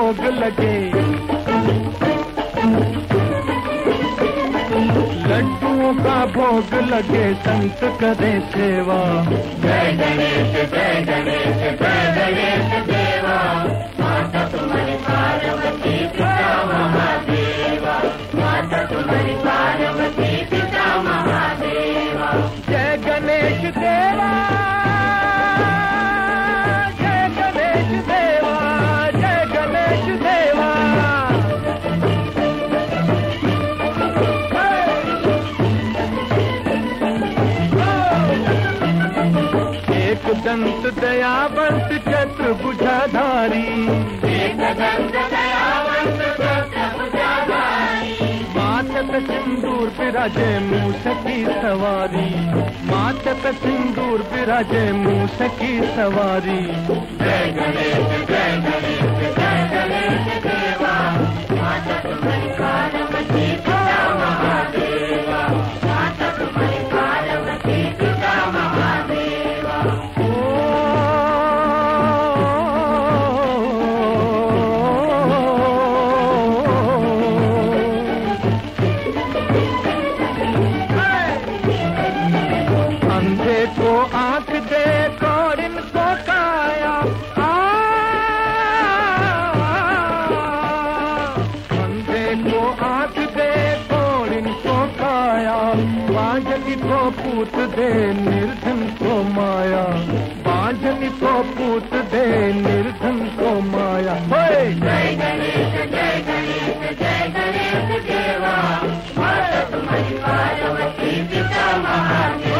भोग लगे, लड्डुओं का भोग लगे, संत करे सेवा। जय गणेश जय गणेश जय गणेश देवा, माता तुम्हारी पार्वती पिता महादेवा, माता तुम्हारी पार्वती पिता महादेवा। जय गणेश देवा, जय गणेश देवा, जय गणेश देवा। एक दंत दयावंत चतुर्भुजाधारी, एक दंत दयावंत चतुर्भुजाधारी, माथे पे सिंदूर विराजे मूस की सवारी, माथे पे सिंदूर विराजे मूस की सवारी। जय गणेश जय गणेश जय गणेश देवा, माता तुम्हारी पार्वती पिता महादेवा, माता तुम्हारी पार्वती पिता महादेवा। अंधे को आंख दे और इनको काया, अंधे को आंख दे और इनको काया, बांझनी को पूत दे निर्धन को माया, बांझनी को पूत दे निर्धन को माया। जय गणेश जय गणेश जय गणेश देवा, माता तुम्हारी पार्वती पिता महादेवा।